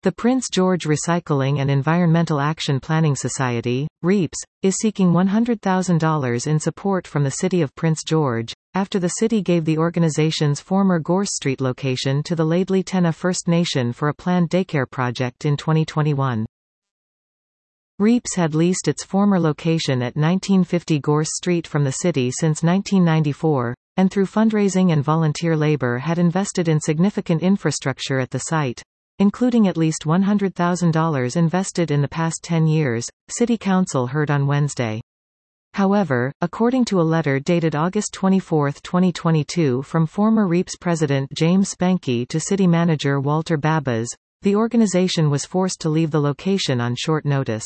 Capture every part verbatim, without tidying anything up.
The Prince George Recycling and Environmental Action Planning Society, REAPS, is seeking one hundred thousand dollars in support from the City of Prince George, after the city gave the organization's former Gorse Street location to the Laidley Tenna First Nation for a planned daycare project in twenty twenty-one. REAPS had leased its former location at nineteen fifty Gorse Street from the city since nineteen ninety-four, and through fundraising and volunteer labor had invested in significant infrastructure at the site, including at least one hundred thousand dollars invested in the past ten years, City Council heard on Wednesday. However, according to a letter dated August twenty-fourth, twenty twenty-two from former REAPS president James Spanky to city manager Walter Babas, the organization was forced to leave the location on short notice.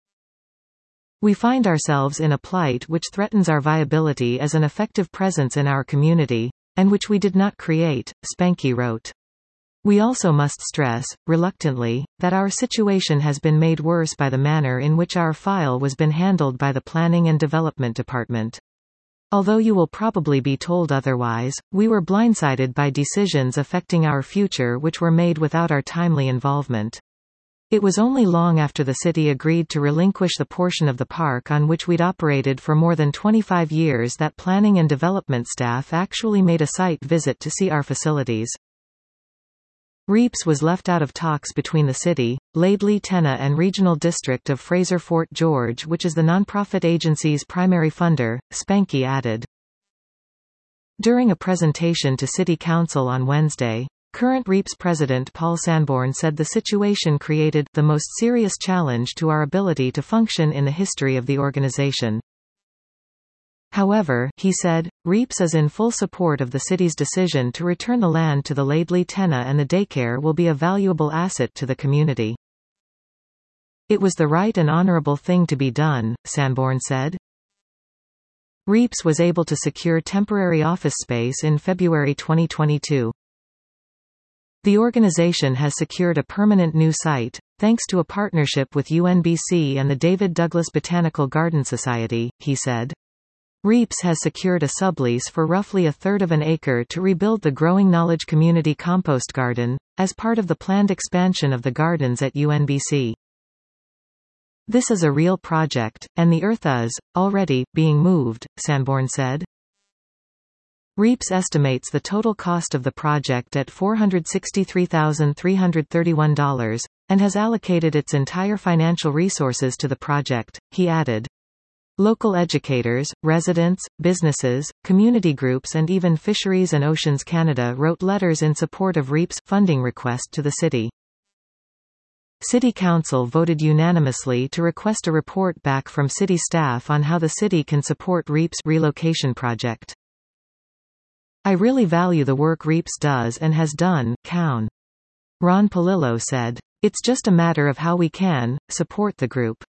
"We find ourselves in a plight which threatens our viability as an effective presence in our community, and which we did not create," Spanky wrote. "We also must stress, reluctantly, that our situation has been made worse by the manner in which our file was been handled by the Planning and Development Department. Although you will probably be told otherwise, we were blindsided by decisions affecting our future which were made without our timely involvement. It was only long after the city agreed to relinquish the portion of the park on which we'd operated for more than twenty-five years that planning and development staff actually made a site visit to see our facilities." REAPS was left out of talks between the city, Laidley Tenna and Regional District of Fraser Fort George, which is the nonprofit agency's primary funder, Spanky added. During a presentation to City Council on Wednesday, current REAPS president Paul Sanborn said the situation created the most serious challenge to our ability to function in the history of the organization. However, he said, REAPS is in full support of the city's decision to return the land to the Laidley Tenna, and the daycare will be a valuable asset to the community. "It was the right and honorable thing to be done," Sanborn said. REAPS was able to secure temporary office space in February twenty twenty-two. The organization has secured a permanent new site, thanks to a partnership with U N B C and the David Douglas Botanical Garden Society, he said. REAPS has secured a sublease for roughly a third of an acre to rebuild the Growing Knowledge Community Compost Garden, as part of the planned expansion of the gardens at U N B C. "This is a real project, and the earth is, already, being moved," Sanborn said. REAPS estimates the total cost of the project at four hundred sixty-three thousand three hundred thirty-one dollars, and has allocated its entire financial resources to the project, he added. Local educators, residents, businesses, community groups and even Fisheries and Oceans Canada wrote letters in support of REAPS' funding request to the city. City Council voted unanimously to request a report back from city staff on how the city can support REAPS' relocation project. "I really value the work REAPS does and has done," Cown. Ron Palillo said. "It's just a matter of how we can support the group."